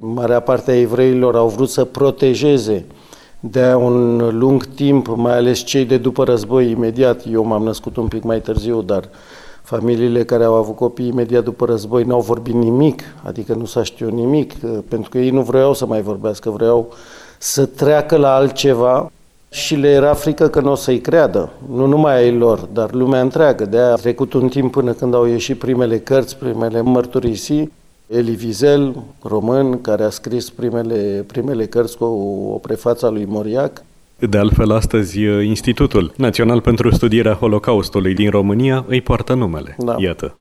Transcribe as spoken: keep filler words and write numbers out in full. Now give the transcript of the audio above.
Marea parte a evreilor au vrut să protejeze de un lung timp, mai ales cei de după război imediat. Eu m-am născut un pic mai târziu, dar familiile care au avut copii imediat după război n-au vorbit nimic, adică nu s-a știut nimic, pentru că ei nu vreau să mai vorbească, vreau să treacă la altceva și le era frică că nu o să-i creadă, nu numai ai lor, dar lumea întreagă. De-aia a trecut un timp până când au ieșit primele cărți, primele mărturisii. Elie Wiesel, român, care a scris primele, primele cărți cu o, o prefață a lui Moriac. De altfel, astăzi, Institutul Național pentru Studierea Holocaustului din România îi poartă numele. Da. Iată.